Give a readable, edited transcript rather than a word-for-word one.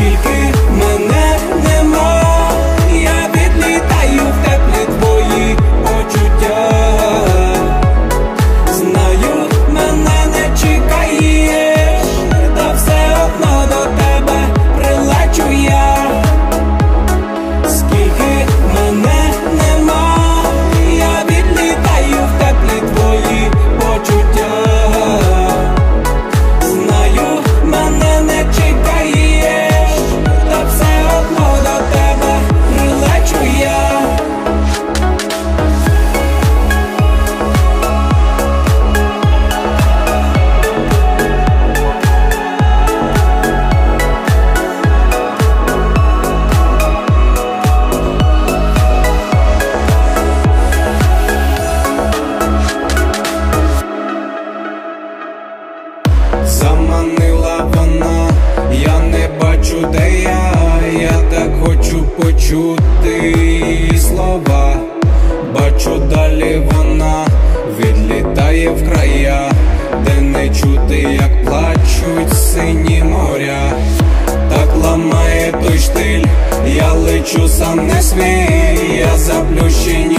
Скільки мене нема, я відлітаю в теплі твої почуття. Знаю, мене не чекаєш, та все одно до тебе прилечу я. Скільки мене нема, я відлітаю в теплі твої почуття. Знаю, мене не чекаєш, та все одно до тебе прилечу я. Заманила вона, я не бачу, де я так хочу почути її слова. Бачу, далі вона відлітає в края, де не чути, як плачуть сині моря. Так ламає той штиль, я лечу сам не свій, я заплющені